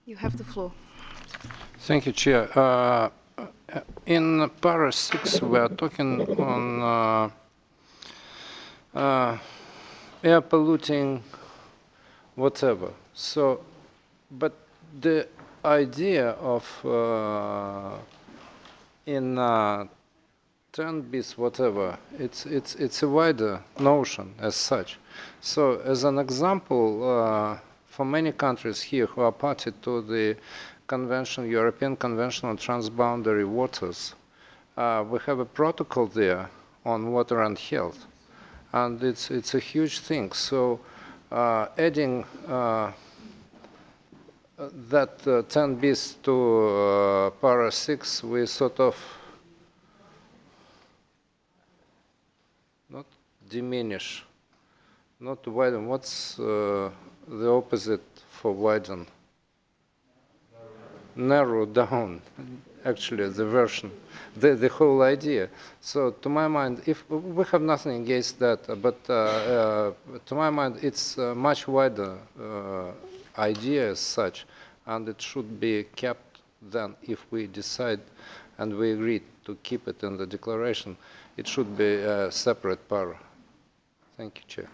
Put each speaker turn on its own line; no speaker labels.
You have the floor.
Thank you, Chair. In Para 6, we are talking on air polluting, whatever. So, but the idea of in 10 bis whatever, it's a wider notion as such. So, as an example, for many countries here who are party to the European Convention on Transboundary Waters, we have a protocol there on water and health, and it's a huge thing. So adding that 10 bis to Para 6, we sort of not diminish, not widen. What's the opposite for widen? Narrow down, actually, the version, the whole idea. So to my mind, if we have nothing against that, but to my mind, it's a much wider idea as such, and it should be kept then if we decide and we agree to keep it in the declaration. It should be a separate para. Thank you, Chair.